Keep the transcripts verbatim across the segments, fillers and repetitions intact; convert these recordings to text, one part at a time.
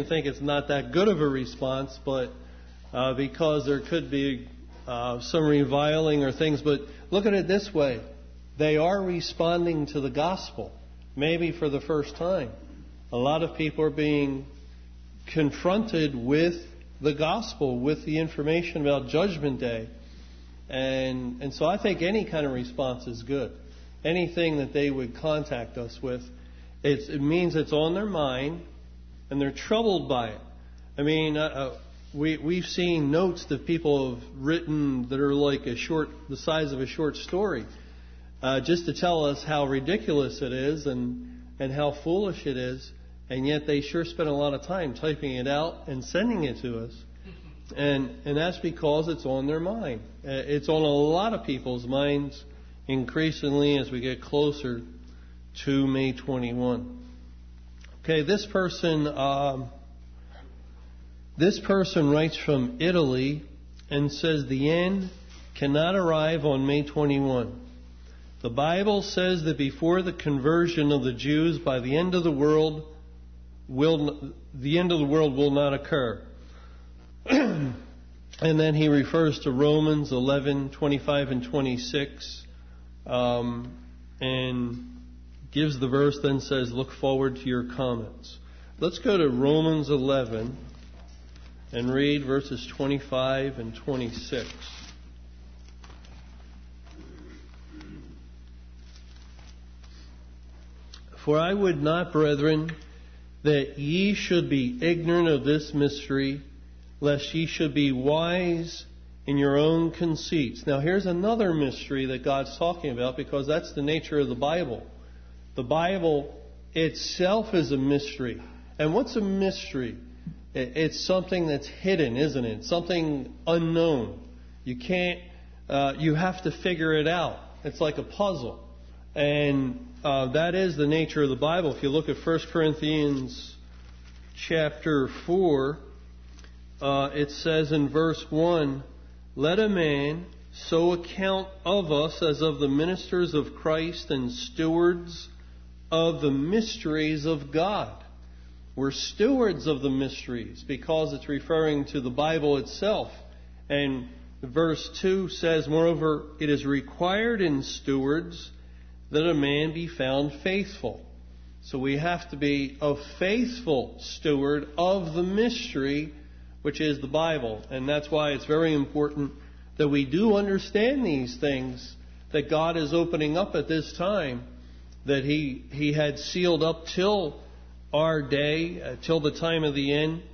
I think it's not that good of a response, but uh, because there could be uh, some reviling or things. But look at it this way. They are responding to the gospel, maybe for the first time. A lot of people are being confronted with the gospel, with the information about Judgment Day. And and so I think any kind of response is good. Anything that they would contact us with, it's, it means it's on their mind and they're troubled by it. I mean, uh, we, we've seen notes that people have written that are like a short, the size of a short story, uh, just to tell us how ridiculous it is and, and how foolish it is. And yet they sure spend a lot of time typing it out and sending it to us. And and that's because it's on their mind. It's on a lot of people's minds increasingly as we get closer to May twenty-first. Okay, this person, um, this person writes from Italy and says the end cannot arrive on May twenty-first. The Bible says that before the conversion of the Jews, by the end of the world, will the end of the world will not occur. And then he refers to Romans eleven, twenty-five and twenty-six, um, and gives the verse, then says, look forward to your comments. Let's go to Romans eleven and read verses twenty-five and twenty-six. For I would not, brethren, that ye should be ignorant of this mystery, lest ye should be wise in your own conceits. Now here's another mystery that God's talking about, because that's the nature of the Bible. The Bible itself is a mystery. And what's a mystery? It's something that's hidden, isn't it? Something unknown. You can't, uh, you have to figure it out. It's like a puzzle. And uh, that is the nature of the Bible. If you look at First Corinthians chapter four, uh, it says in verse one, let a man so account of us as of the ministers of Christ and stewards of the mysteries of God. We're stewards of the mysteries because it's referring to the Bible itself. And verse two says, moreover, it is required in stewards that a man be found faithful. So we have to be a faithful steward of the mystery, which is the Bible. And that's why it's very important that we do understand these things that God is opening up at this time, that He He had sealed up till our day, uh, till the time of the end.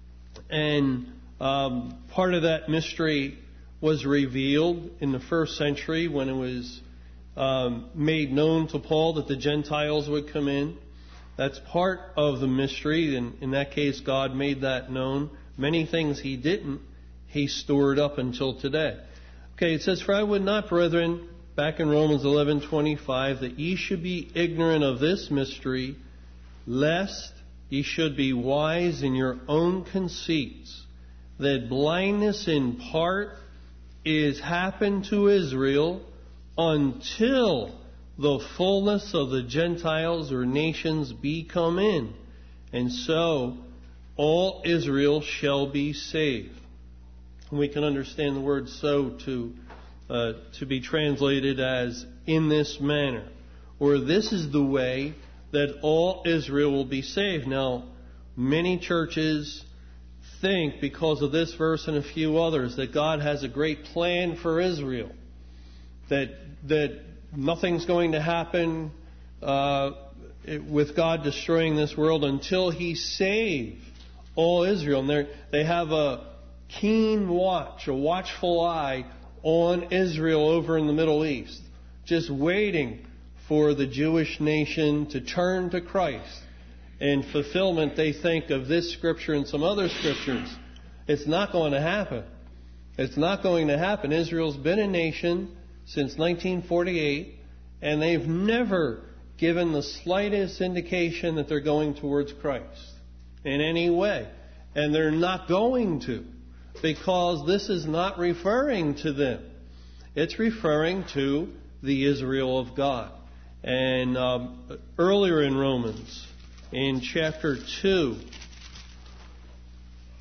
And um, part of that mystery was revealed in the first century when it was um, made known to Paul that the Gentiles would come in. That's part of the mystery, and in that case God made that known. Many things He didn't, He stored up until today. Okay, it says, for I would not, brethren, back in Romans eleven twenty-five, that ye should be ignorant of this mystery, lest ye should be wise in your own conceits, that blindness in part is happened to Israel until the fullness of the Gentiles or nations be come in, and so all Israel shall be saved. And we can understand the word so to uh, to be translated as in this manner, or this is the way that all Israel will be saved. Now, many churches think, because of this verse and a few others, that God has a great plan for Israel, that that nothing's going to happen uh, with God destroying this world until He saves all Israel. And they have a keen watch, a watchful eye on Israel over in the Middle East, just waiting for the Jewish nation to turn to Christ. In fulfillment, they think of this scripture and some other scriptures. It's not going to happen. It's not going to happen. Israel's been a nation since nineteen forty-eight, and they've never given the slightest indication that they're going towards Christ in any way. And they're not going to, because this is not referring to them. It's referring to the Israel of God. And um, earlier in Romans, in chapter two,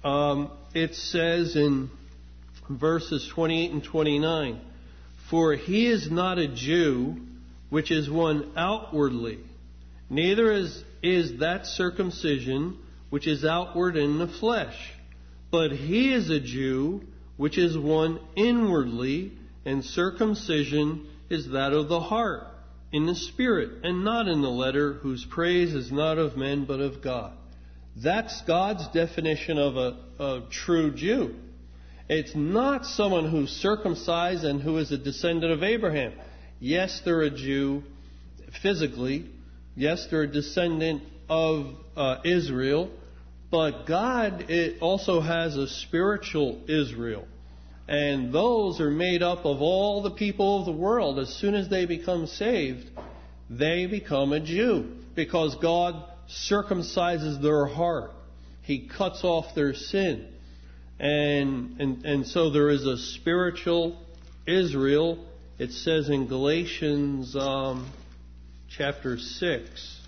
Um, it says in verses twenty-eight and twenty-nine, "For he is not a Jew, which is one outwardly, neither is, is that circumcision which is outward in the flesh, but he is a Jew, which is one inwardly, and circumcision is that of the heart, in the spirit, and not in the letter, whose praise is not of men, but of God." That's God's definition of a, a true Jew. It's not someone who's circumcised and who is a descendant of Abraham. Yes, they're a Jew physically. Yes, they're a descendant of uh, Israel. But God it also has a spiritual Israel. And those are made up of all the people of the world. As soon as they become saved, they become a Jew. Because God circumcises their heart. He cuts off their sin. And, and, and so there is a spiritual Israel. It says in Galatians um, chapter six,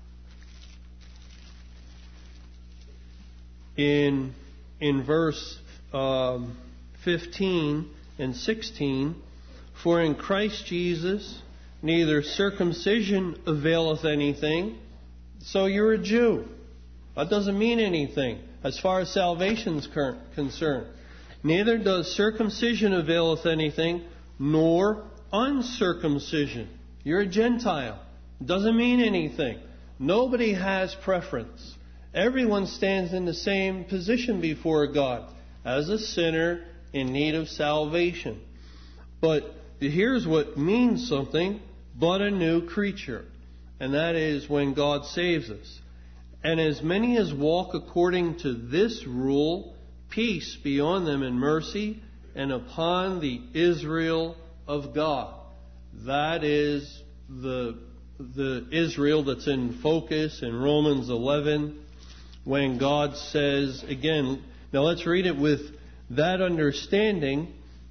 in, in verse um, fifteen and sixteen, "For in Christ Jesus neither circumcision availeth anything," so you're a Jew. That doesn't mean anything as far as salvation is concerned. "Neither does circumcision availeth anything, nor uncircumcision." You're a Gentile. It doesn't mean anything. Nobody has preference. Everyone stands in the same position before God as a sinner in need of salvation. But here's what means something: but a new creature. And that is when God saves us. "And as many as walk according to this rule, peace be on them and mercy, and upon the Israel of God." That is the, the Israel that's in focus in Romans eleven, when God says, again, now let's read it with that understanding.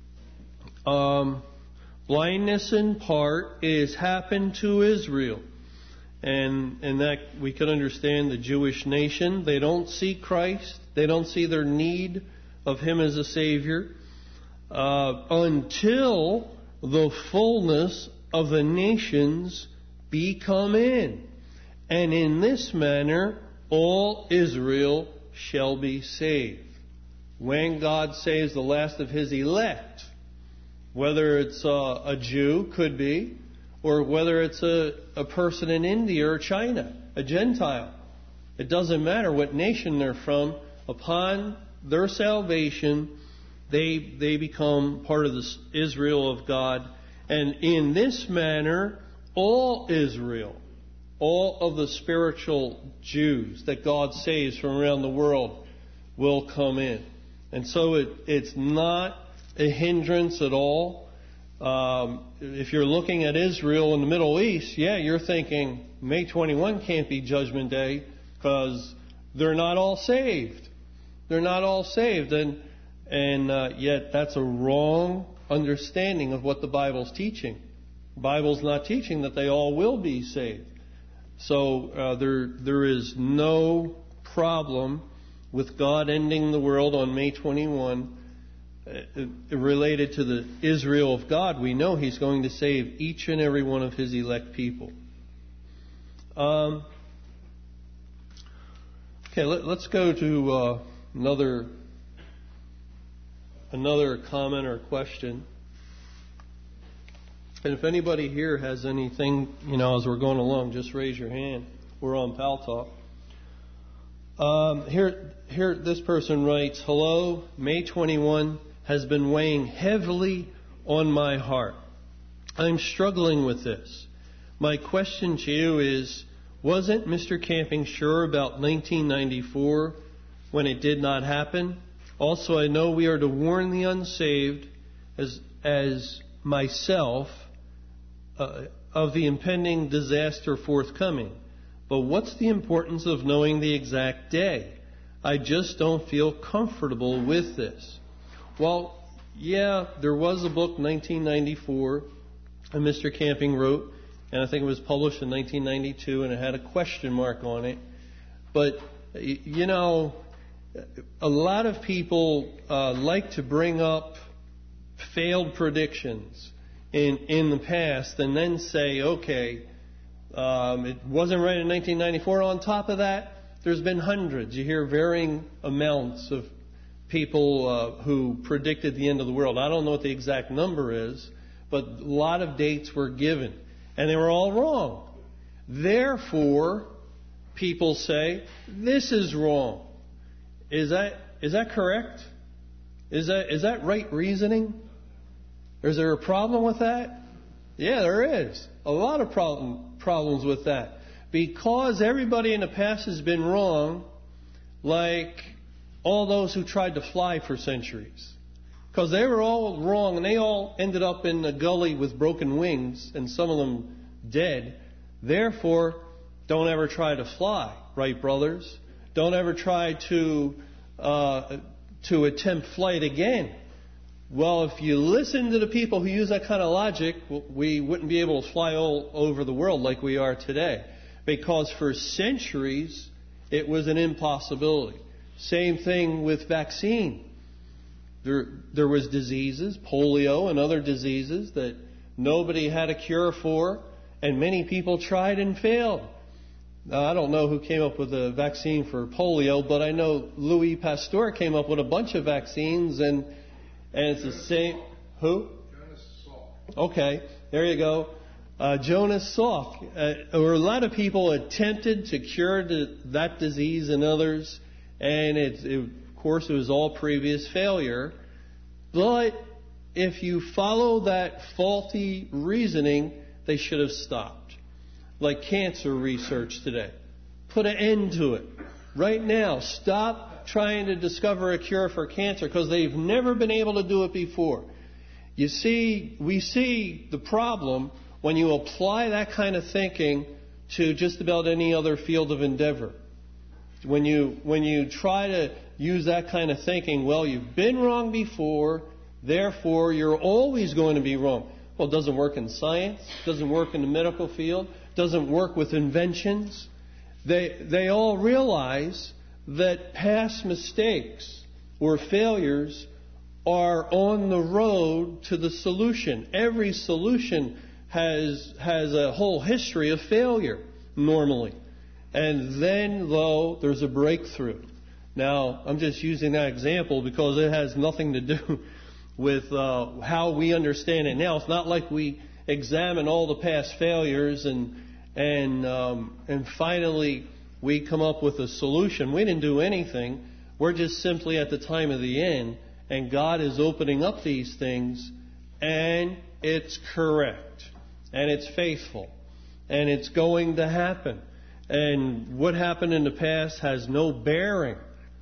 Um, blindness in part is happened to Israel. And, and that we can understand the Jewish nation. They don't see Christ. They don't see their need of Him as a Savior uh, until the fullness of the nations be come in. And in this manner all Israel shall be saved. When God saves the last of His elect, whether it's uh, a Jew, could be, or whether it's a, a person in India or China, a Gentile. It doesn't matter what nation they're from. Upon their salvation, they they become part of the Israel of God. And in this manner, all Israel, all of the spiritual Jews that God saves from around the world will come in. And so it, it's not a hindrance at all. Um, if you're looking at Israel in the Middle East, yeah, you're thinking May twenty-first can't be Judgment Day because they're not all saved. They're not all saved, and and uh, yet that's a wrong understanding of what the Bible's teaching. The Bible's not teaching that they all will be saved. So uh, there there is no problem with God ending the world on May twenty-first. Uh, related to the Israel of God, we know He's going to save each and every one of His elect people. Um, okay, let, let's go to uh, another another comment or question. And if anybody here has anything, you know, as we're going along, just raise your hand. We're on Pal Talk. Um, here, here, this person writes, "Hello, May twenty-first has been weighing heavily on my heart. I'm struggling with this. My question to you is, wasn't Mister Camping sure about nineteen ninety-four when it did not happen? Also, I know we are to warn the unsaved as, as myself uh, of the impending disaster forthcoming. But what's the importance of knowing the exact day? I just don't feel comfortable with this." Well, yeah, there was a book, nineteen ninety-four, that Mister Camping wrote, and I think it was published in nineteen ninety-two, and it had a question mark on it. But, you know, a lot of people uh, like to bring up failed predictions in in the past and then say, okay, um, it wasn't right in nineteen ninety-four. On top of that, there's been hundreds. You hear varying amounts of people uh, who predicted the end of the world. I don't know what the exact number is, but a lot of dates were given, and they were all wrong. Therefore, people say, this is wrong. Is that is that correct? Is that is that right reasoning? Is there a problem with that? Yeah, there is. A lot of problem, problems with that. Because everybody in the past has been wrong, like all those who tried to fly for centuries. Because they were all wrong, and they all ended up in a gully with broken wings, and some of them dead. Therefore, don't ever try to fly, right, brothers? Don't ever try to uh, to attempt flight again. Well, if you listen to the people who use that kind of logic, we wouldn't be able to fly all over the world like we are today. Because for centuries, it was an impossibility. Same thing with vaccine. There, there was diseases, polio and other diseases that nobody had a cure for, and many people tried and failed. Now, I don't know who came up with a vaccine for polio, but I know Louis Pasteur came up with a bunch of vaccines, and and it's the same. Who? Jonas Salk. Okay, there you go. Uh, Jonas Salk. Uh, or a lot of people attempted to cure the, that disease and others, and it, it, of course, it was all previous failure. But if you follow that faulty reasoning, they should have stopped. Like cancer research today. Put an end to it. Right now, stop trying to discover a cure for cancer because they've never been able to do it before. You see, we see the problem when you apply that kind of thinking to just about any other field of endeavor. When you when you try to use that kind of thinking, well, you've been wrong before, therefore you're always going to be wrong. Well, it doesn't work in science, doesn't work in the medical field, doesn't work with inventions. They they all realize that past mistakes or failures are on the road to the solution. Every solution has has a whole history of failure normally. And then, though, there's a breakthrough. Now, I'm just using that example because it has nothing to do with uh, how we understand it now. It's not like we examine all the past failures and and um, and finally we come up with a solution. We didn't do anything. We're just simply at the time of the end, and God is opening up these things, and it's correct, and it's faithful, and it's going to happen. And what happened in the past has no bearing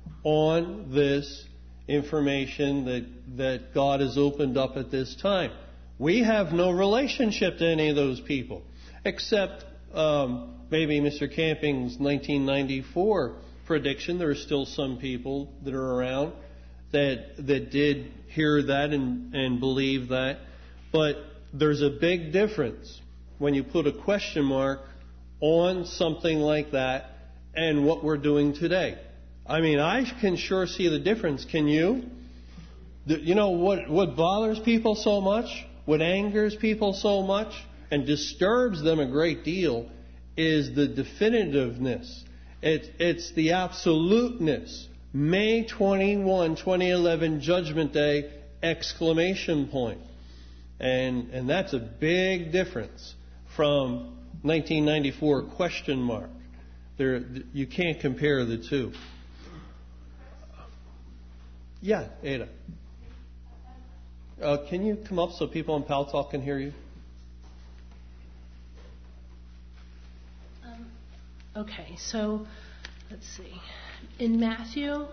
on this information that, that God has opened up at this time. We have no relationship to any of those people, except um, maybe Mister Camping's nineteen ninety-four prediction. There are still some people that are around that that did hear that and, and believe that. But there's a big difference when you put a question mark on something like that and what we're doing today. I mean, I can sure see the difference. Can you? You know what, what bothers people so much, what angers people so much and disturbs them a great deal is the definitiveness. It, it's the absoluteness. May twenty-first, twenty eleven, Judgment Day, exclamation point. And, and that's a big difference from nineteen ninety-four question mark. There, you can't compare the two. Yeah, Ada. Uh, can you come up so people on Pal Talk can hear you? Um, okay, so let's see. In Matthew,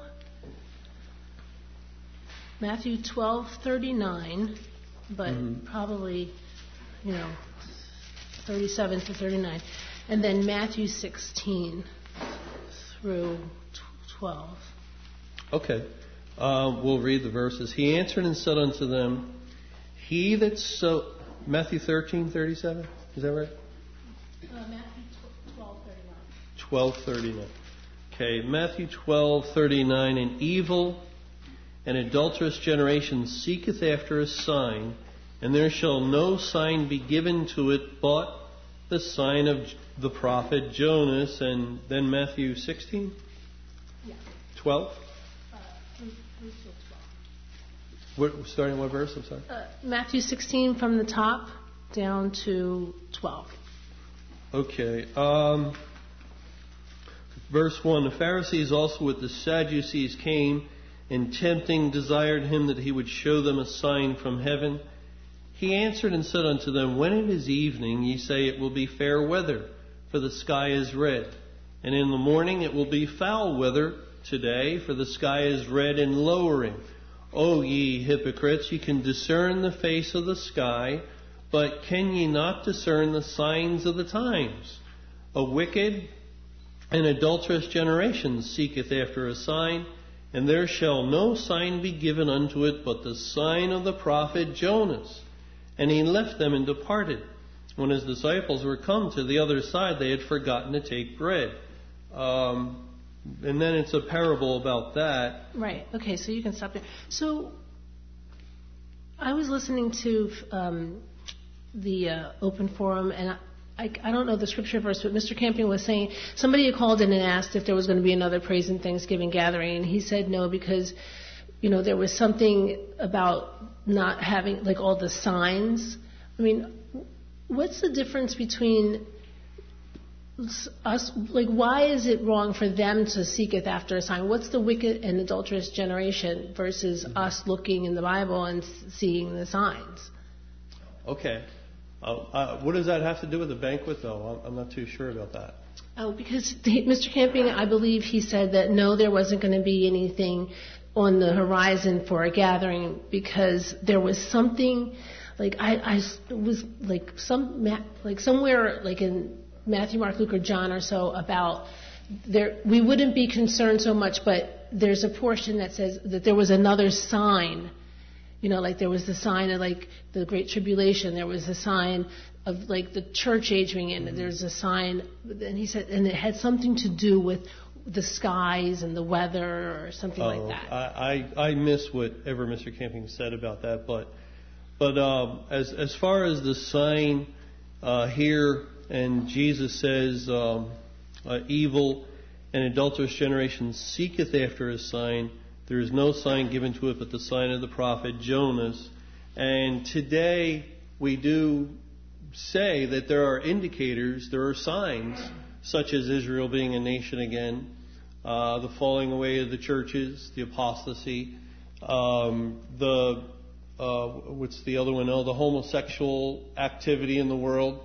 Matthew twelve thirty-nine, but mm-hmm. probably, you know, thirty-seven to thirty-nine, and then Matthew sixteen through twelve. Okay. Uh, we'll read the verses. He answered and said unto them, He that so... Matthew thirteen thirty-seven? Is that right? Uh, Matthew twelve thirty-nine. twelve thirty-nine. Okay, Matthew twelve thirty-nine. An evil and adulterous generation seeketh after a sign, and there shall no sign be given to it but the sign of the prophet Jonas. And then Matthew sixteen? Yeah. twelve? Uh, twelve. What, starting what verse? I'm sorry. Uh, Matthew sixteen from the top down to twelve. Okay. Um, verse one. The Pharisees also with the Sadducees came, and tempting desired him that he would show them a sign from heaven. He answered and said unto them, When it is evening, ye say it will be fair weather, for the sky is red. And in the morning it will be foul weather today, for the sky is red and lowering. O ye hypocrites, ye can discern the face of the sky, but can ye not discern the signs of the times? A wicked and adulterous generation seeketh after a sign, and there shall no sign be given unto it but the sign of the prophet Jonas. And he left them and departed. When his disciples were come to the other side, they had forgotten to take bread. Um, and then it's a parable about that. Right. Okay, so you can stop there. So I was listening to um, the uh, open forum, and I, I, I don't know the scripture verse, but Mister Camping was saying, somebody had called in and asked if there was going to be another Praise and Thanksgiving gathering, and he said no, because, you know, there was something about not having, like, all the signs. I mean, what's the difference between us, like, why is it wrong for them to seeketh after a sign? What's the wicked and adulterous generation versus us looking in the Bible and seeing the signs? Okay. Uh, uh, what does that have to do with the banquet, though? I'm, I'm not too sure about that. Oh, because the, Mister Camping, I believe he said that no, there wasn't going to be anything on the horizon for a gathering because there was something, like I, I was like some like somewhere like in Matthew, Mark, Luke, or John or so about there. We wouldn't be concerned so much, but there's a portion that says that there was another sign. You know, like there was the sign of like the Great Tribulation. There was a sign of like the church aging in. And there's a sign, and he said, and it had something to do with the skies and the weather or something oh, like that. I, I I miss whatever Mister Camping said about that, but but um, as as far as the sign uh, here, and Jesus says, um, uh, evil and adulterous generation seeketh after a sign. There is no sign given to it but the sign of the prophet Jonas. And today we do say that there are indicators, there are signs, such as Israel being a nation again, uh, the falling away of the churches, the apostasy, um, the uh, what's the other one? Oh, the homosexual activity in the world,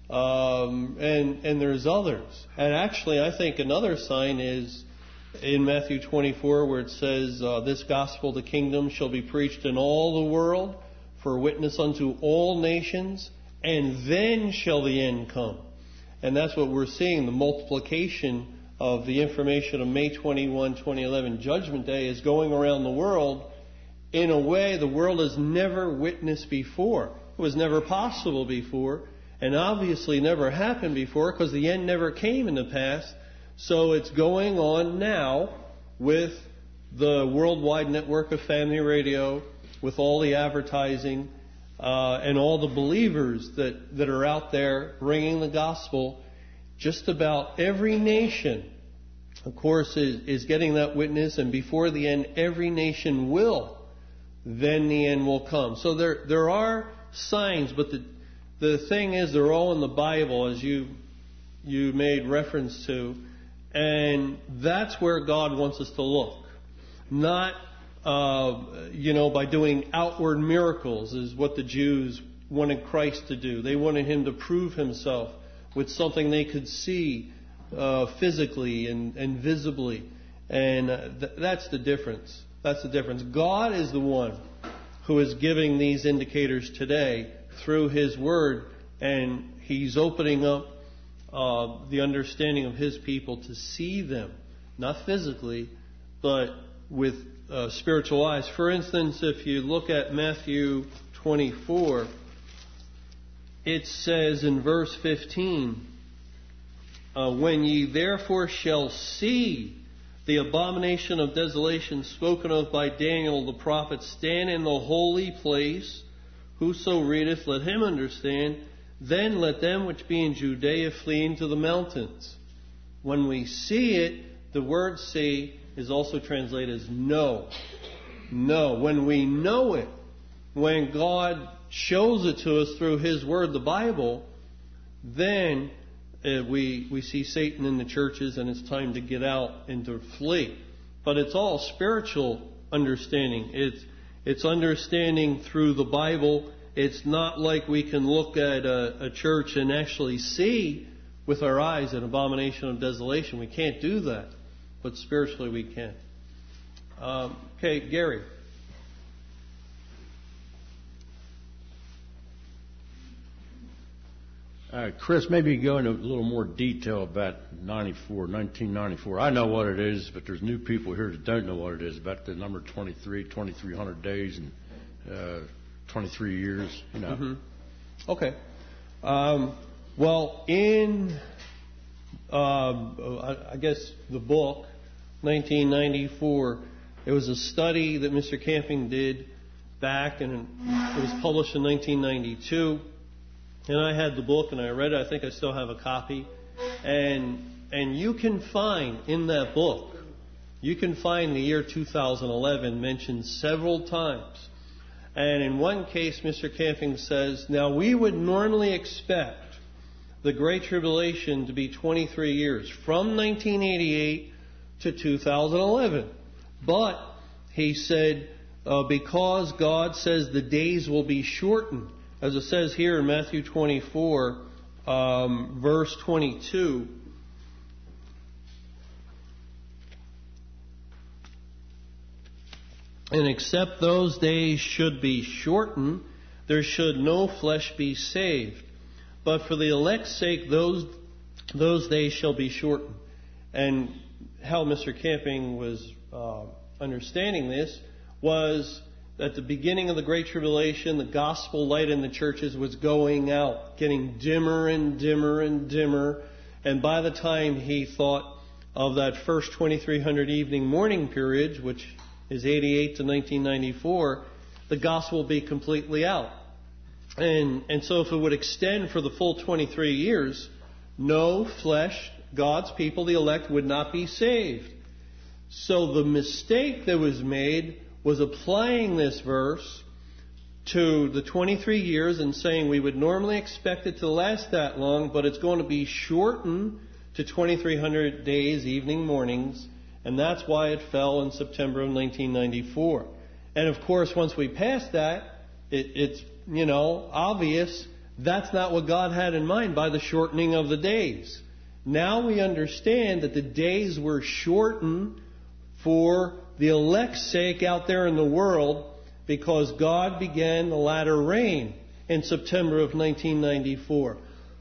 um, and and there's others. And actually, I think another sign is in Matthew twenty-four, where it says, uh, "This gospel of the kingdom shall be preached in all the world for a witness unto all nations, and then shall the end come." And that's what we're seeing. The multiplication of the information of May twenty-first, twenty eleven, Judgment Day, is going around the world in a way the world has never witnessed before. It was never possible before, and obviously never happened before, because the end never came in the past. So it's going on now with the worldwide network of Family Radio, with all the advertising, uh, and all the believers that, that are out there bringing the gospel. Just about every nation, of course, is, is getting that witness, and before the end, every nation will. Then the end will come. So there there are signs, but the the thing is, they're all in the Bible, as you you made reference to. And that's where God wants us to look. Not, uh, you know, by doing outward miracles is what the Jews wanted Christ to do. They wanted him to prove himself with something they could see uh, physically and, and visibly. And uh, th- that's the difference. That's the difference. God is the one who is giving these indicators today through his word, and he's opening up Uh, the understanding of his people to see them, not physically, but with uh, spiritual eyes. For instance, if you look at Matthew twenty-four, it says in verse fifteen, uh, "When ye therefore shall see The abomination of desolation spoken of by Daniel the prophet, stand in the holy place. Whoso readeth, let him understand. Then let them which be in Judea flee into the mountains. When we see it, the word see is also translated as know. Know. When we know it, when God shows it to us through His Word, the Bible, then uh, we we see Satan in the churches and it's time to get out and to flee. But it's all spiritual understanding. It's it's understanding through the Bible. It's not like we can look at a, a church and actually see with our eyes an abomination of desolation. We can't do that. But spiritually we can. Um, okay, Gary. Uh, Chris, maybe go into a little more detail about ninety-four, nineteen ninety-four. I know what it is, but there's new people here that don't know what it is, about the number twenty-three, twenty-three hundred days and uh, twenty-three years, you know. Mm-hmm. Okay. Um, well, in, um, I guess, the book, nineteen ninety-four, it was a study that Mister Camping did back, and it was published in nineteen ninety-two. And I had the book and I read it. I think I still have a copy. And and you can find in that book, you can find the year two thousand eleven mentioned several times. And in one case, Mister Camping says, now we would normally expect the Great Tribulation to be twenty-three years, from nineteen eighty-eight to two thousand eleven. But, he said, uh, because God says the days will be shortened, as it says here in Matthew twenty-four, um, verse twenty-two, and except those days should be shortened, there should no flesh be saved. But for the elect's sake, those those days shall be shortened. And how Mister Camping was uh, understanding this was at the beginning of the Great Tribulation, the gospel light in the churches was going out, getting dimmer and dimmer and dimmer. And by the time he thought of that first twenty-three hundred evening morning period, which is eighty-eight to nineteen ninety-four, the gospel will be completely out. And and so if it would extend for the full twenty-three years, no flesh, God's people, the elect, would not be saved. So the mistake that was made was applying this verse to the twenty-three years and saying we would normally expect it to last that long, but it's going to be shortened to twenty-three hundred days, evening, mornings, and that's why it fell in September of nineteen ninety-four. And of course, once we pass that, it, it's, you know, obvious that's not what God had in mind by the shortening of the days. Now we understand that the days were shortened for the elect's sake out there in the world, because God began the latter rain in September of nineteen ninety-four.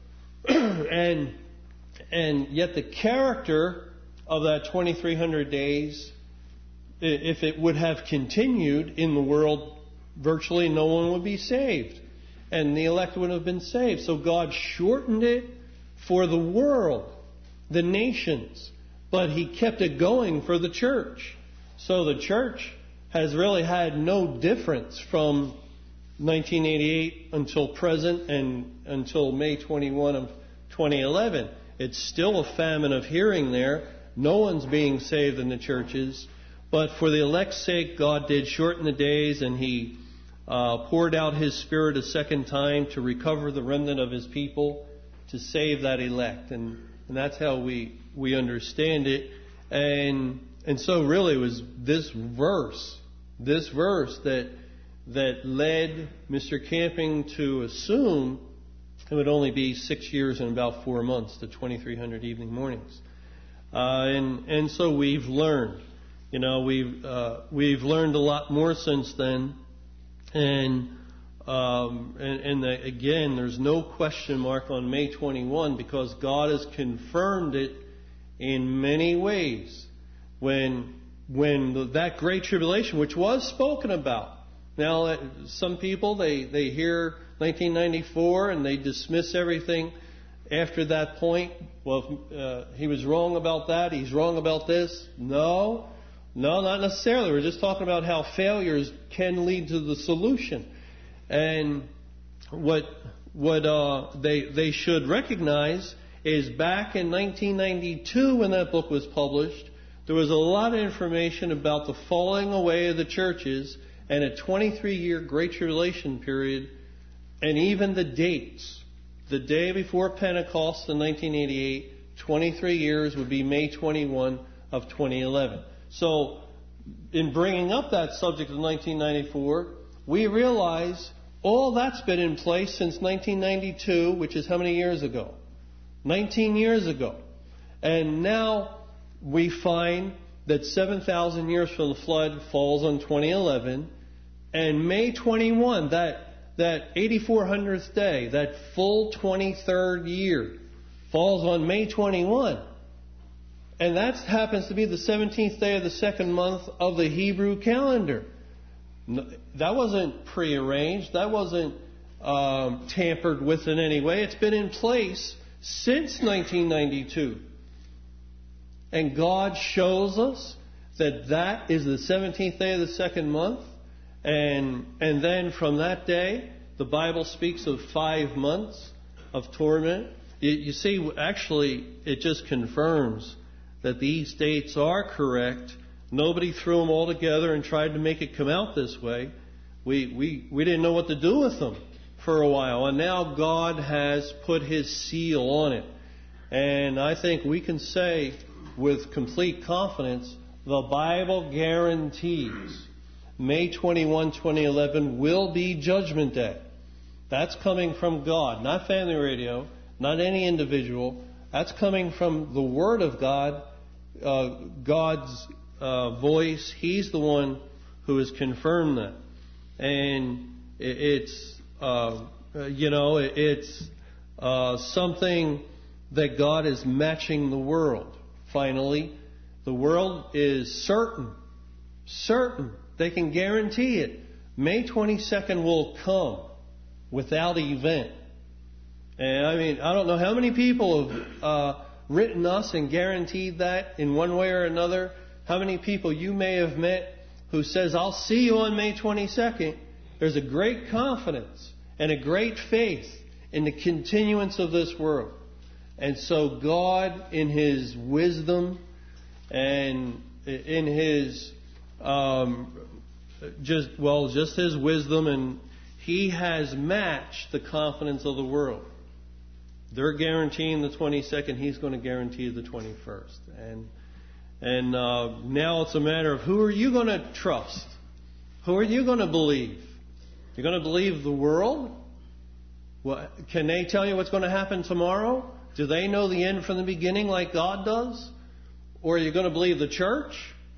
and and yet the character of that twenty-three hundred days, if it would have continued in the world, virtually no one would be saved. And the elect would have been saved. So God shortened it for the world, the nations, but He kept it going for the church. So the church has really had no difference from nineteen eighty-eight until present and until May twenty-first of twenty eleven. It's still a famine of hearing there. No one's being saved in the churches. But for the elect's sake, God did shorten the days, and He uh, poured out His Spirit a second time to recover the remnant of His people, to save that elect. And, and that's how we, we understand it. And and so really it was this verse, this verse that that led Mister Camping to assume it would only be six years and about four months to twenty-three hundred evening mornings. Uh, and and so we've learned, you know, we've uh, we've learned a lot more since then. And um, and, and the, again, there's no question mark on May twenty-first, because God has confirmed it in many ways. When when the, that great tribulation, which was spoken about. Now, some people, they, they hear nineteen ninety-four and they dismiss everything. after that point, well, if, uh, he was wrong about that, he's wrong about this. No, no, not necessarily. We're just talking about how failures can lead to the solution. And what what uh, they they should recognize is back in nineteen ninety-two, when that book was published, there was a lot of information about the falling away of the churches and a twenty-three year Great Tribulation period, and even the dates. The day before Pentecost in nineteen eighty-eight, twenty-three years would be May twenty-first of twenty eleven. So, in bringing up that subject of nineteen ninety-four, we realize all that's been in place since nineteen ninety-two, which is how many years ago? nineteen years ago. And now we find that seven thousand years from the flood falls on twenty eleven, and May twenty-first, that that eighty-four hundredth day, that full twenty-third year, falls on May twenty-first. And that happens to be the seventeenth day of the second month of the Hebrew calendar. That wasn't prearranged. That wasn't um, tampered with in any way. It's been in place since nineteen ninety-two. And God shows us that that is the seventeenth day of the second month. And and then from that day, the Bible speaks of five months of torment. You, you see, actually, it just confirms that these dates are correct. Nobody threw them all together and tried to make it come out this way. We we we didn't know what to do with them for a while, and now God has put His seal on it. And I think we can say with complete confidence, the Bible guarantees May twenty-first, twenty eleven will be Judgment Day. That's coming from God, not Family Radio, not any individual. That's coming from the Word of God, uh, God's uh, voice. He's the one who has confirmed that. And it's, uh, you know, it's uh, something that God is matching the world. Finally, the world is certain, certain. They can guarantee it. May twenty-second will come without event. And I mean, I don't know how many people have uh, written us and guaranteed that in one way or another. How many people you may have met who says, I'll see you on May twenty-second. There's a great confidence and a great faith in the continuance of this world. And so God, in His wisdom and in His Um, just well, just His wisdom, and He has matched the confidence of the world. They're guaranteeing the twenty-second. He's going to guarantee the twenty-first. And and uh, now it's a matter of who are you going to trust? Who are you going to believe? You're going to believe the world? Well, can they tell you what's going to happen tomorrow? Do they know the end from the beginning like God does? Or are you going to believe the church?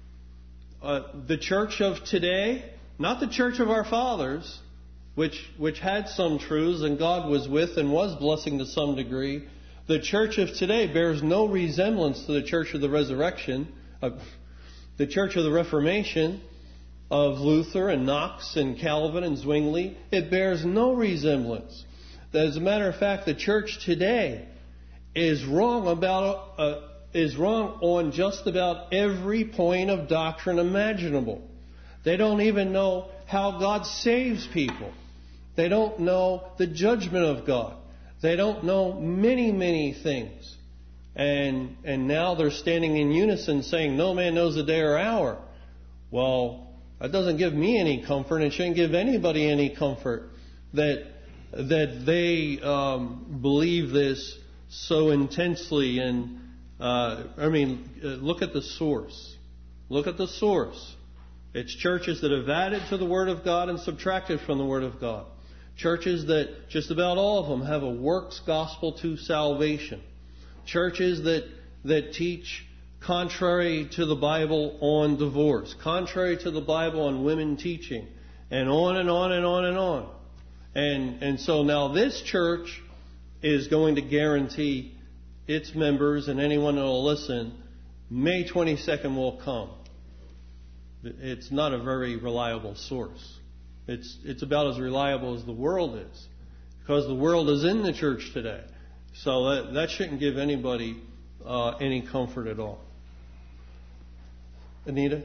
Uh, the church of today, not the church of our fathers, which which had some truths and God was with and was blessing to some degree. The church of today bears no resemblance to the church of the resurrection, uh, the church of the Reformation of Luther and Knox and Calvin and Zwingli. It bears no resemblance. As a matter of fact, the church today is wrong about uh, is wrong on just about every point of doctrine imaginable. They don't even know how God saves people. They don't know the judgment of God. They don't know many, many things. And and now they're standing in unison saying, no man knows the day or hour. Well, that doesn't give me any comfort, and it shouldn't give anybody any comfort that that they um, believe this so intensely. And uh, I mean, look at the source. Look at the source. It's churches that have added to the Word of God and subtracted from the Word of God. Churches that just about all of them have a works gospel to salvation. Churches that that teach contrary to the Bible on divorce, contrary to the Bible on women teaching, and on and on and on and on. And and so now this church is going to guarantee its members and anyone that will listen, May twenty-second will come. It's not a very reliable source. It's it's about as reliable as the world is, because the world is in the church today. So that, that shouldn't give anybody uh, any comfort at all. Anita?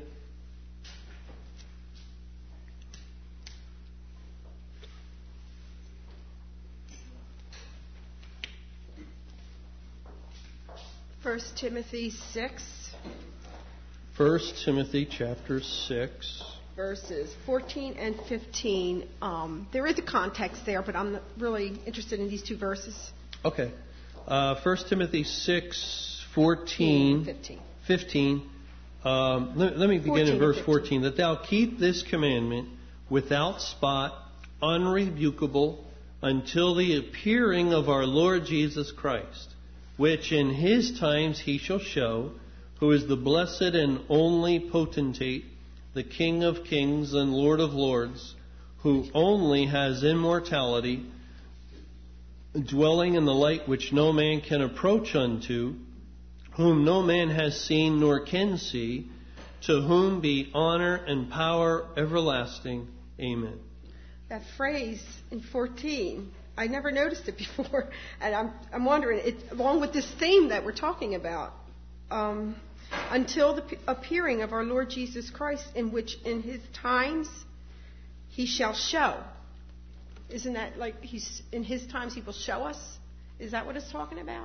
First Timothy six. First Timothy chapter six. Verses fourteen and fifteen. Um, there is a context there, but I'm really interested in these two verses. Okay. Uh, First Timothy six, fourteen, fifteen. fifteen. Um, let, let me begin in verse fourteen. That thou keep this commandment without spot, unrebukable, until the appearing of our Lord Jesus Christ, which in his times he shall show, who is the blessed and only potentate, the King of kings and Lord of lords, who only has immortality, dwelling in the light which no man can approach unto, whom no man has seen nor can see, to whom be honor and power everlasting. Amen. That phrase in fourteen, I never noticed it before, and I'm I'm wondering, it, along with this theme that we're talking about, um, until the appearing of our Lord Jesus Christ, in which in his times he shall show. Isn't that like he's in his times he will show us? Is that what it's talking about?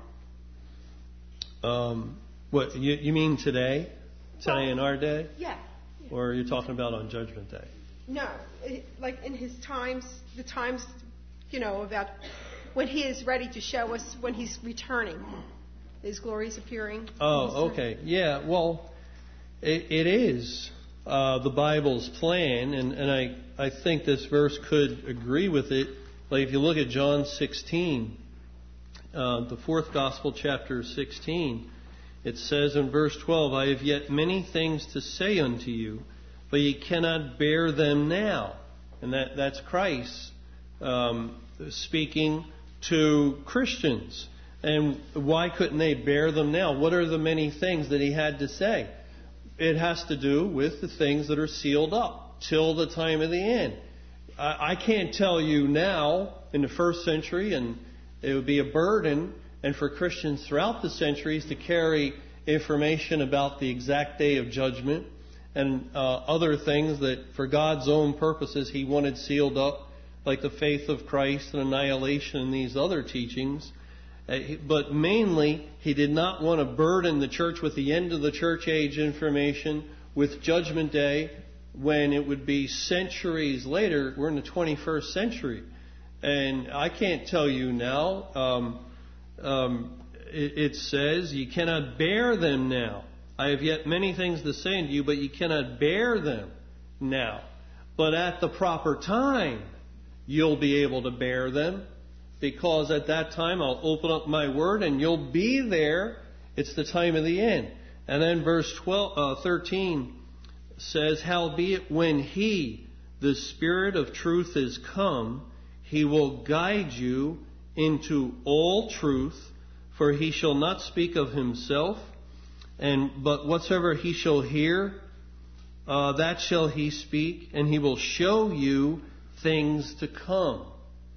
Um, what you, you mean today? Today well, in our day? Yeah, yeah. Or are you talking about on Judgment Day? No, it, like in his times, the times, you know, about when he is ready to show us when he's returning. His glory is appearing. Oh, okay. Yeah, well, it, it is uh, the Bible's plan, and, and I, I think this verse could agree with it. Like if you look at John sixteen, uh, the fourth Gospel, chapter sixteen, it says in verse twelve, I have yet many things to say unto you, but ye cannot bear them now. And that, that's Christ um, speaking to Christians. And why couldn't they bear them now? What are the many things that he had to say? It has to do with the things that are sealed up till the time of the end. I, I can't tell you now in the first century, and it would be a burden, and for Christians throughout the centuries to carry information about the exact day of judgment and uh, other things that for God's own purposes he wanted sealed up, like the faith of Christ and annihilation and these other teachings. But mainly, he did not want to burden the church with the end of the church age information, with Judgment Day, when it would be centuries later. We're in the twenty-first century. And I can't tell you now. Um, um, it, it says, you cannot bear them now. I have yet many things to say unto you, but you cannot bear them now. But at the proper time, you'll be able to bear them. Because at that time I'll open up my word and you'll be there. It's the time of the end. And then verse twelve, uh, thirteen says, howbeit when he, the Spirit of truth, is come, he will guide you into all truth, for he shall not speak of himself, and but whatsoever he shall hear, uh, that shall he speak, and he will show you things to come.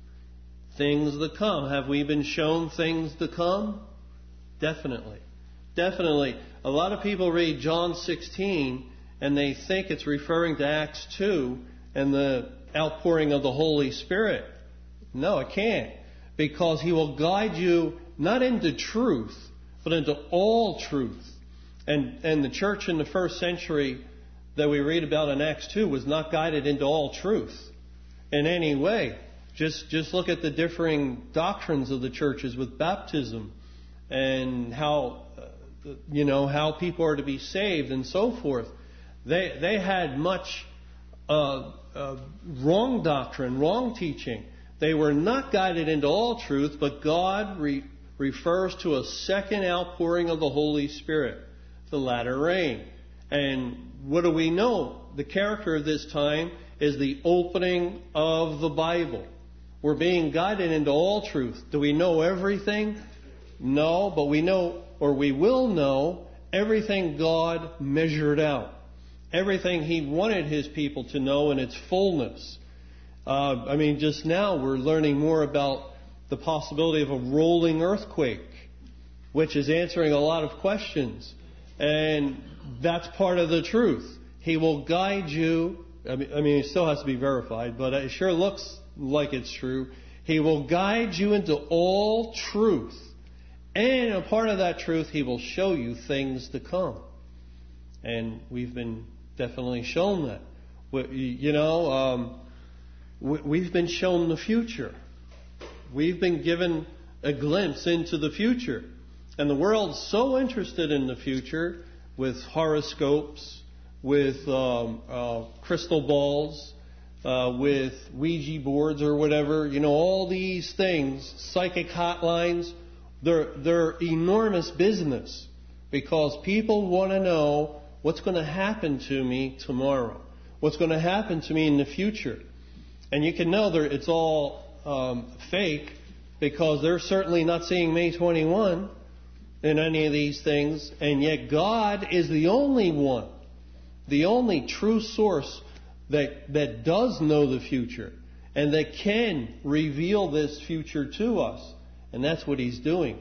Things to come. Have we been shown things to come? Definitely. Definitely. A lot of people read John sixteen and they think it's referring to Acts two and the outpouring of the Holy Spirit. No, it can't. Because he will guide you not into truth, but into all truth. And, and the church in the first century that we read about in Acts two was not guided into all truth in any way. Just just look at the differing doctrines of the churches with baptism and how uh, you know how people are to be saved and so forth. They they had much uh, uh, wrong doctrine, wrong teaching. They were not guided into all truth, but God re- refers to a second outpouring of the Holy Spirit, the latter rain. And what do we know? The character of this time is the opening of the Bible. We're being guided into all truth. Do we know everything? No, but we know, or we will know, everything God measured out. Everything He wanted His people to know in its fullness. Uh, I mean, just now we're learning more about the possibility of a rolling earthquake, which is answering a lot of questions. And that's part of the truth. He will guide you. I mean, I mean, it still has to be verified, but it sure looks like it's true. He will guide you into all truth. And a part of that truth, He will show you things to come. And we've been definitely shown that. You know, um, we've been shown the future. We've been given a glimpse into the future. And the world's so interested in the future with horoscopes, with um, uh, crystal balls, uh, with Ouija boards or whatever. You know, all these things, psychic hotlines, they're, they're enormous business because people want to know what's going to happen to me tomorrow, what's going to happen to me in the future. And you can know that it's all um, fake because they're certainly not seeing May twenty-first in any of these things. And yet God is the only one, the only true source that, that does know the future and that can reveal this future to us. And that's what He's doing.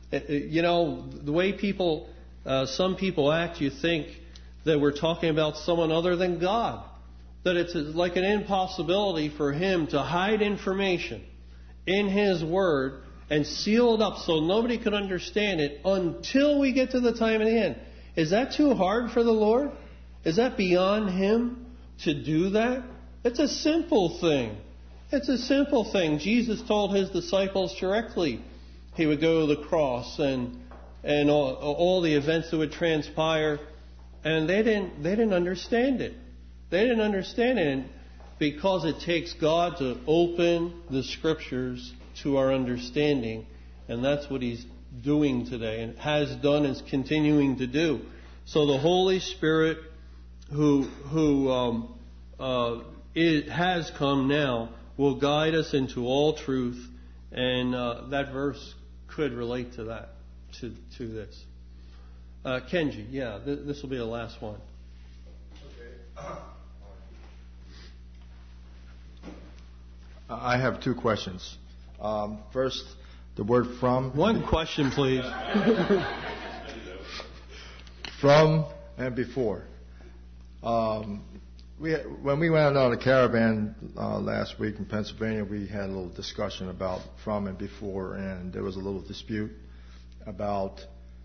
You know, the way people, uh, some people act, you think that we're talking about someone other than God. That it's like an impossibility for Him to hide information in His Word and seal it up so nobody could understand it until we get to the time of the end. Is that too hard for the Lord? Is that beyond Him to do that? It's a simple thing. It's a simple thing. Jesus told His disciples directly He would go to the cross and and all, all the events that would transpire, and they didn't they didn't understand it. They didn't understand it, and because it takes God to open the Scriptures to our understanding, and that's what He's doing today, and has done, and is continuing to do. So the Holy Spirit, who who um, uh, it has come now, will guide us into all truth, and uh, that verse could relate to that, to to this. Uh, Kenji, yeah, th- this will be the last one. Okay. I have two questions. Um, first, the word from. One question, please. From and before. Um, we when we went on a caravan uh, last week in Pennsylvania, we had a little discussion about from and before, and there was a little dispute about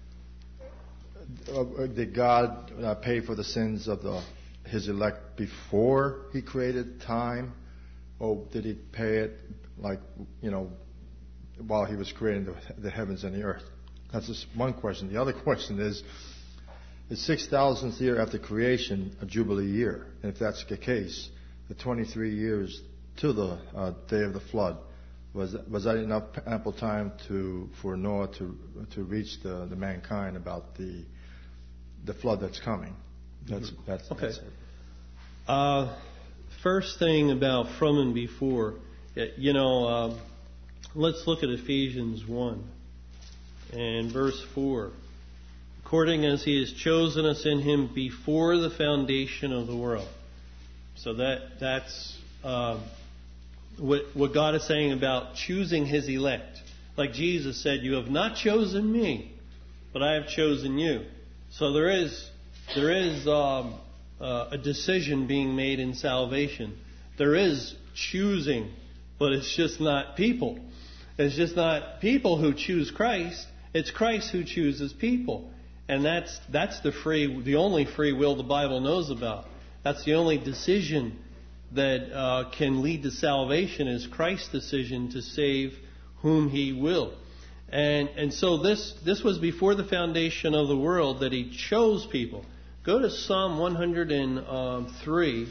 uh, did God uh, pay for the sins of the His elect before He created time, or did He pay it like, you know, while He was creating the, the heavens and the earth? That's just one question. The other question is, the six thousandth year after creation a Jubilee year? And if that's the case, the twenty-three years to the uh, day of the flood, was was that enough ample time to for Noah to to reach the, the mankind about the the flood that's coming? That's that's okay. That's it. Uh, first thing about from and before, you know, uh, let's look at Ephesians one and verse four. According as He has chosen us in Him before the foundation of the world. So that that's uh, what, what God is saying about choosing His elect. Like Jesus said, you have not chosen me, but I have chosen you. So there is there is um, uh, a decision being made in salvation. There is choosing, but it's just not people. It's just not people who choose Christ. It's Christ who chooses people. And that's that's the free, the only free will the Bible knows about. That's the only decision that uh, can lead to salvation, is Christ's decision to save whom He will. And and so this this was before the foundation of the world that He chose people. Go to Psalm one oh three.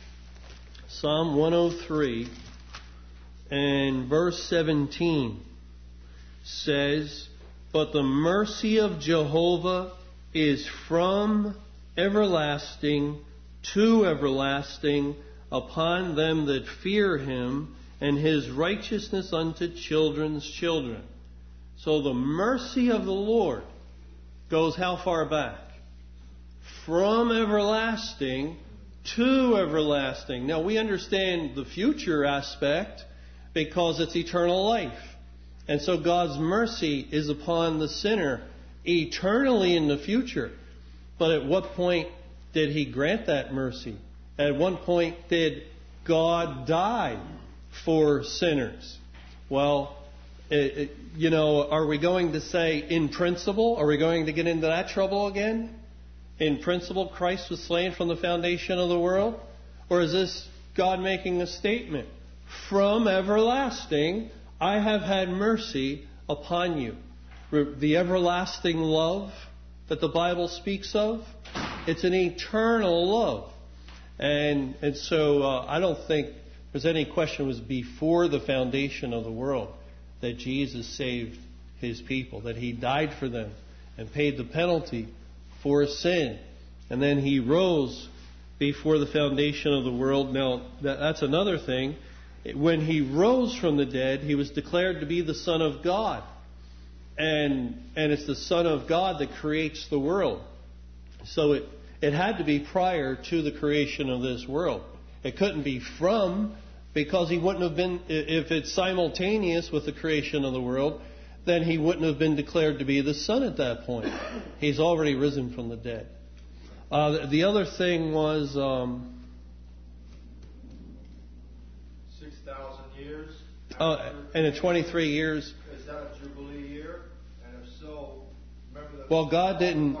Psalm one oh three and verse seventeen says, but the mercy of Jehovah is from everlasting to everlasting upon them that fear Him, and His righteousness unto children's children. So the mercy of the Lord goes how far back? From everlasting to everlasting. Now we understand the future aspect because it's eternal life. And so God's mercy is upon the sinner eternally in the future. But at what point did He grant that mercy? At what point did God die for sinners? Well, it, it, you know, are we going to say in principle? Are we going to get into that trouble again? In principle, Christ was slain from the foundation of the world? Or is this God making a statement? From everlasting, I have had mercy upon you. The everlasting love that the Bible speaks of, it's an eternal love. And and so uh, I don't think there's any question it was before the foundation of the world that Jesus saved His people, that He died for them and paid the penalty for sin. And then He rose before the foundation of the world. Now, that, that's another thing. When He rose from the dead, He was declared to be the Son of God. And and it's the Son of God that creates the world. So it, it had to be prior to the creation of this world. It couldn't be from, because He wouldn't have been, if it's simultaneous with the creation of the world, then He wouldn't have been declared to be the Son at that point. He's already risen from the dead. Uh, the, the other thing was... Um, six thousand years? Uh, and in twenty-three years... Is that a Jubilee year? And if so, remember that... Well, God didn't...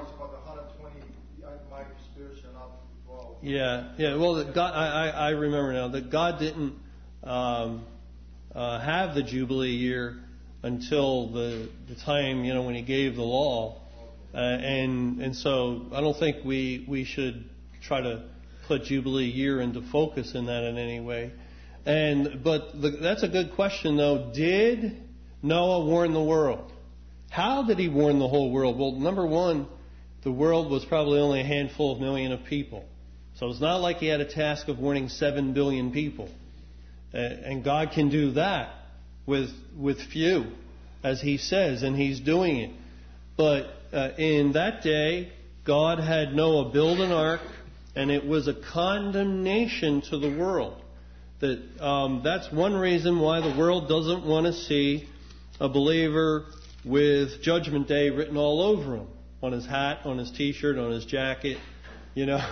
Yeah, yeah. Well, God, I, I remember now that God didn't um, uh, have the Jubilee year until the the time, you know, when He gave the law, uh, and and so I don't think we we should try to put Jubilee year into focus in that in any way. And but the, that's a good question though. Did Noah warn the world? How did he warn the whole world? Well, number one, the world was probably only a handful of million of people. So it's not like he had a task of warning seven billion people. Uh, and God can do that with with few, as He says, and He's doing it. But uh, in that day, God had Noah build an ark, and it was a condemnation to the world. That um, that's one reason why the world doesn't want to see a believer with Judgment Day written all over him, on his hat, on his T-shirt, on his jacket, you know.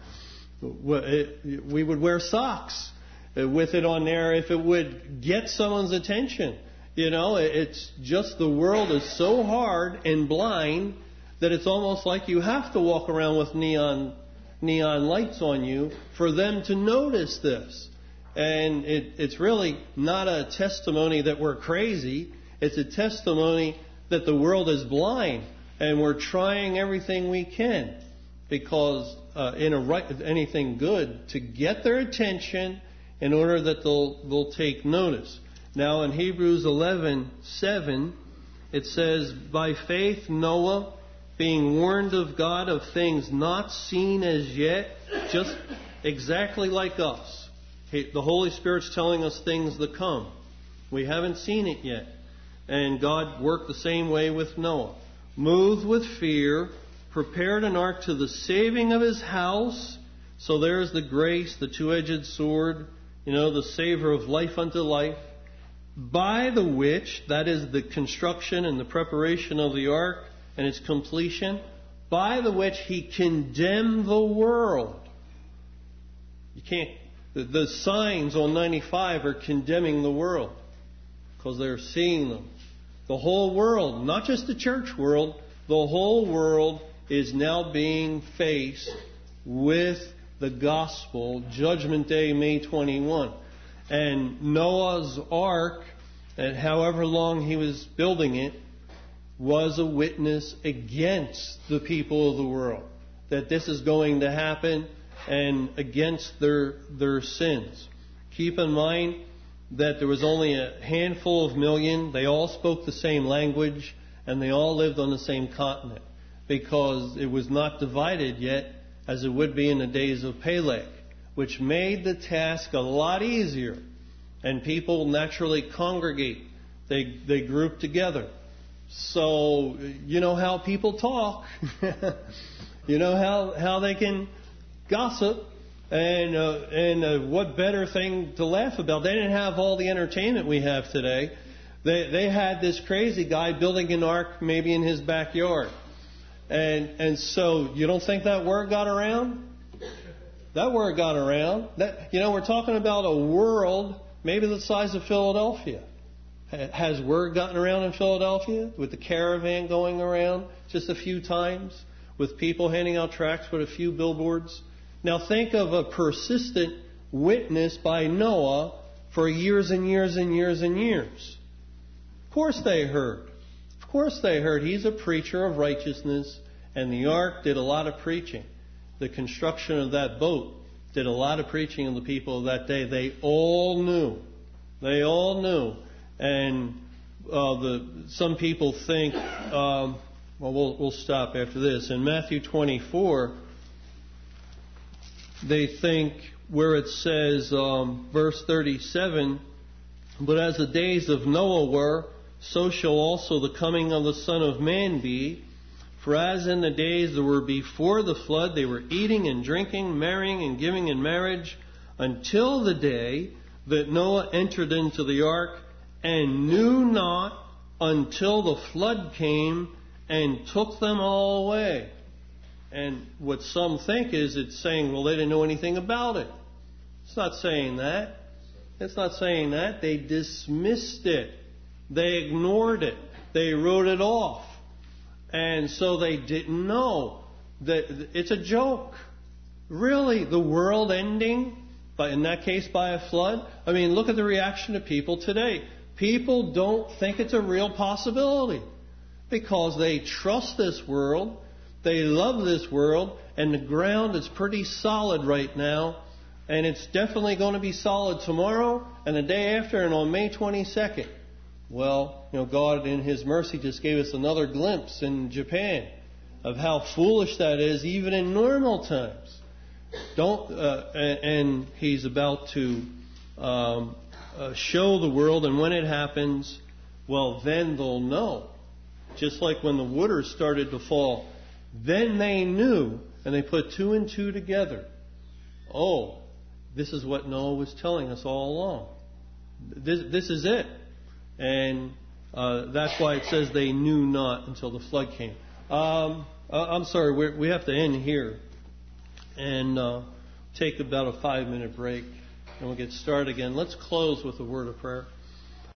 We would wear socks with it on there if it would get someone's attention. You know, it's just the world is so hard and blind that it's almost like you have to walk around with neon neon lights on you for them to notice this. And it, it's really not a testimony that we're crazy. It's a testimony that the world is blind and we're trying everything we can. Because uh, in a right, anything good to get their attention in order that they'll they'll take notice. Now in Hebrews eleven seven, it says, "By faith Noah, being warned of God of things not seen as yet," just exactly like us. The Holy Spirit's telling us things that come. We haven't seen it yet, and God worked the same way with Noah. "Moved with fear, prepared an ark to the saving of his house." So there's the grace, the two-edged sword, you know, the savor of life unto life. "By the which," that is the construction and the preparation of the ark and its completion, "by the which he condemned the world." You can't, the, the signs on ninety-five are condemning the world because they're seeing them. The whole world, not just the church world, the whole world is now being faced with the gospel. Judgment Day, May twenty-first. And Noah's ark, and however long he was building it, was a witness against the people of the world. That this is going to happen and against their, their sins. Keep in mind that there was only a handful of million. They all spoke the same language and they all lived on the same continent, because it was not divided yet as it would be in the days of Peleg, which made the task a lot easier. And people naturally congregate. They they group together. So you know how people talk. You know how, how they can gossip. And uh, and uh, what better thing to laugh about? They didn't have all the entertainment we have today. They they had this crazy guy building an ark maybe in his backyard. And and so you don't think that word got around? That word got around. That, you know, we're talking about a world maybe the size of Philadelphia. Has word gotten around in Philadelphia with the caravan going around just a few times, with people handing out tracts with a few billboards? Now think of a persistent witness by Noah for years and years and years and years. Of course they heard. Of course they heard. He's a preacher of righteousness, and the ark did a lot of preaching. The construction of that boat did a lot of preaching of the people of that day. They all knew. They all knew. And uh, the some people think, um, well, well, we'll stop after this. In Matthew twenty-four, they think where it says, um, verse thirty-seven, but as the days of Noah were, so shall also the coming of the Son of Man be. For as in the days that were before the flood, they were eating and drinking, marrying and giving in marriage, until the day that Noah entered into the ark, and knew not until the flood came and took them all away. And what some think is it's saying, well, they didn't know anything about it. It's not saying that. It's not saying that. They dismissed it. They ignored it. They wrote it off. And so they didn't know that it's a joke. Really, the world ending, but in that case by a flood? I mean, look at the reaction of people today. People don't think it's a real possibility because they trust this world. They love this world, and the ground is pretty solid right now, and it's definitely going to be solid tomorrow and the day after and on May twenty-second. Well, you know, God in His mercy just gave us another glimpse in Japan of how foolish that is even in normal times. Don't, uh, and He's about to um, uh, show the world, and when it happens, well, then they'll know. Just like when the waters started to fall, then they knew, and they put two and two together. Oh, this is what Noah was telling us all along. This, this is it. And uh, that's why it says they knew not until the flood came. Um, I'm sorry, we're, we have to end here and uh, take about a five-minute break, and we'll get started again. Let's close with a word of prayer.